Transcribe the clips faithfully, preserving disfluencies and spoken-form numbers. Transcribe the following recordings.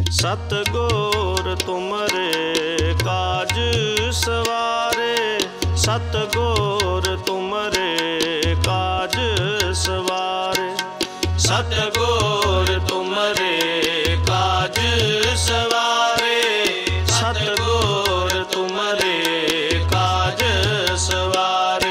सतगुर तुमरे काज सवारे, सतगुर तुमरे काज सवारे, सतगुर तुमरे काज सवारे, सतगुर तुमरे काज सवारे।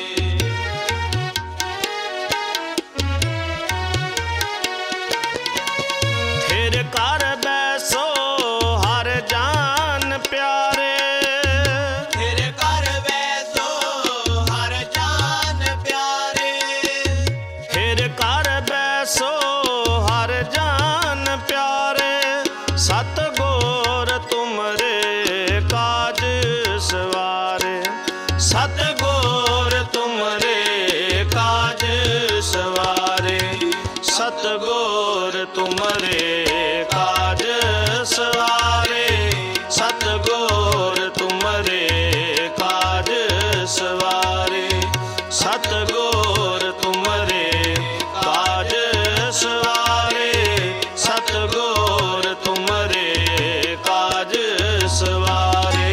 फिर कर बैसो हर जान प्यारे, फिर कर बैसो हर जान प्यारे, फिर कर बैसो हर जान प्यारे, सतगुर तुमरे काज सवारे, सतगुर तुमरे काज सवारे, सतगुर तुमरे काज सवारे, सतगुर तुमरे काज सवारे, सतगुर तुमरे काज सवारे, सतगुर तुमरे काज सवारे।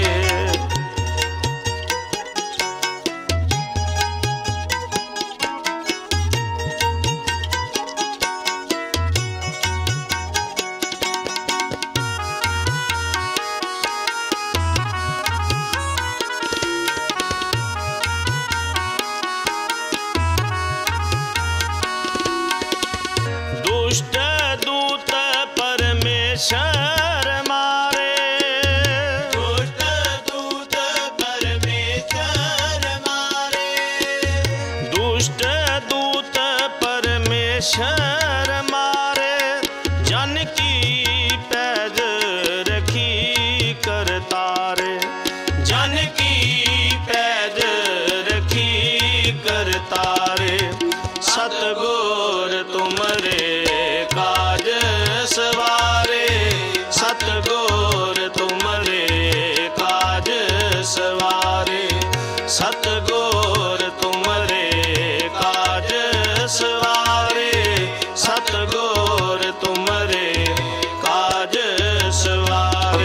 दुष्ट दूत परमेश्वर मारे, दुष्ट दूत परमेश्वर मारे, दुष्ट दूत परमेश्वर मारे, जन की पैज रखी करतारे, जन की पैज रखी करतारे, सतगुर तुमरे काज सवारे, सतगुर तुमरे काज सवारे, सतगुर तुमरे काज सवारे, सतगुर तुमरे काज सवारे।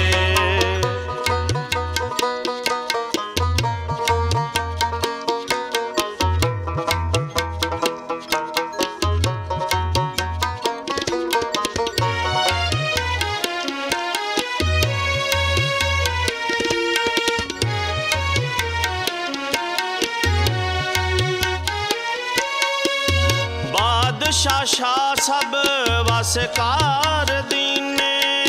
बादशाह सब वसकार दीने,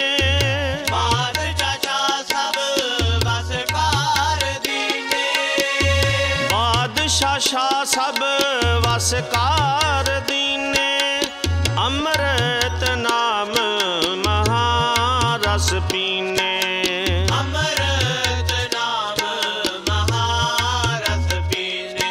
बादशाह सब वसकार दीने, बादशाह सब वसकार दीने, अमृत नाम महारस पीने, अमृत नाम महारस पीने,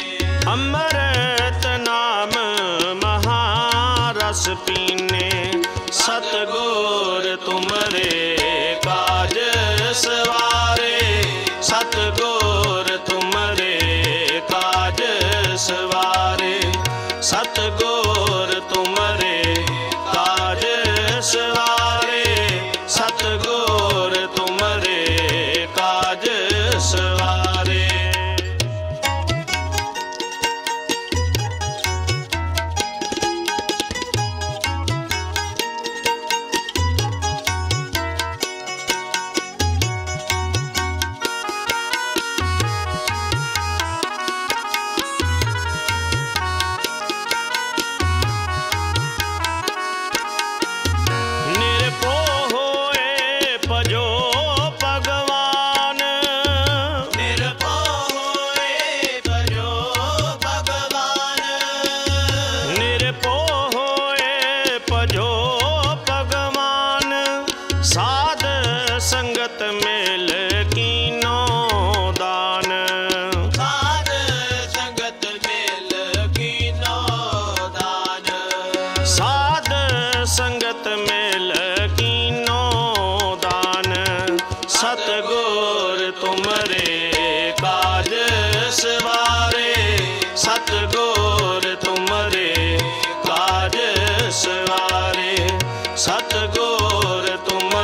अमृत नाम महारस पीने, सतगुर तुमरे काज सवारे, सतगुर तुमरे काज सवारे, सतगुर तुमरे काज सवारे, सतगुर तुमरे काज सवारे। निरभो होए भजो भगवान, निरभो होए भजो भगवान, निरभो होए भजो भगवान, साध संगत मेल कीनो दान, साध संगत मेल कीनो दान, साध संगत मेल कीनो दान, सतगुर तुमरे काज सवारे, सतगुर तुमरे काज सवारे, सतगुर तुम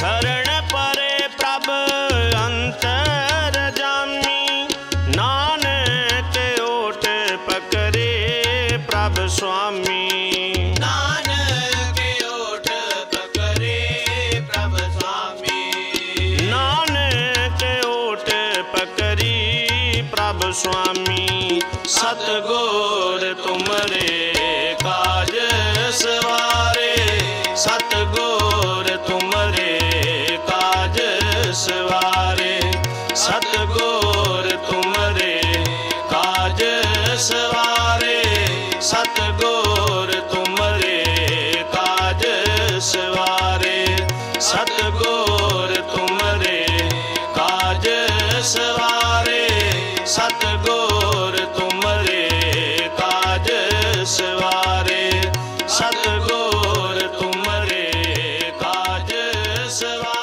शरण परे प्रभ अंतर जामी, नानक ओट पकड़े प्रभ स्वामी। नानक ओट पकड़े प्रभ स्वामी। नानक ओट पकड़ी प्रभ स्वामी, सतगुर तुमरे काज सवारे, सतगुर तुमरे काज सवारे, सतगुर तुमरे काज सवारे, सतगुर तुमरे काज सवारे, सतगुर तुमरे काज सवारे, सतगुर तुमरे काज सवारे, सतगुर तुमरे काज सवारे।